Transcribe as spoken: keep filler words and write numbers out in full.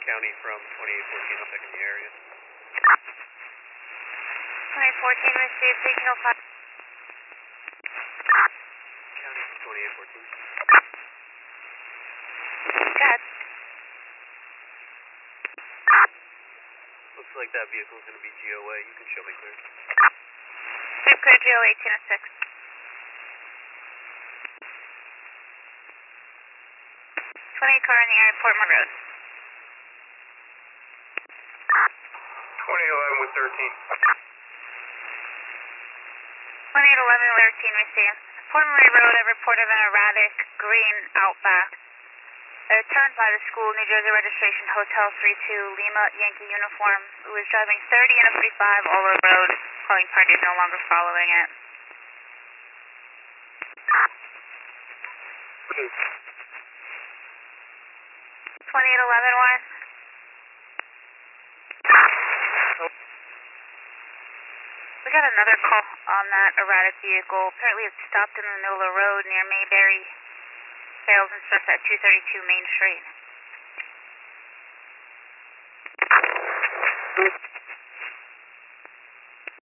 County from twenty-eight fourteen, I'll check in the area. twenty fourteen received signal five. County from twenty-eight fourteen. Got. Looks like that vehicle's going to be G O A. You can show me clear. Sweep clear G O eighteen oh six. twenty car in the area, Portmore Road. twenty eleven with thirteen. twenty-eight eleven thirteen received. Portmore Road, I reported an erratic green Outback. Uh, turned by the school, New Jersey registration, Hotel three two, Lima, Yankee uniform. Who was driving thirty and a thirty-five all over the road. Calling party is no longer following it. twenty-eight eleven one. We got another call on that erratic vehicle. Apparently it stopped in the middle of the road near Mayberry Sales and Stuff at two thirty-two Main Street.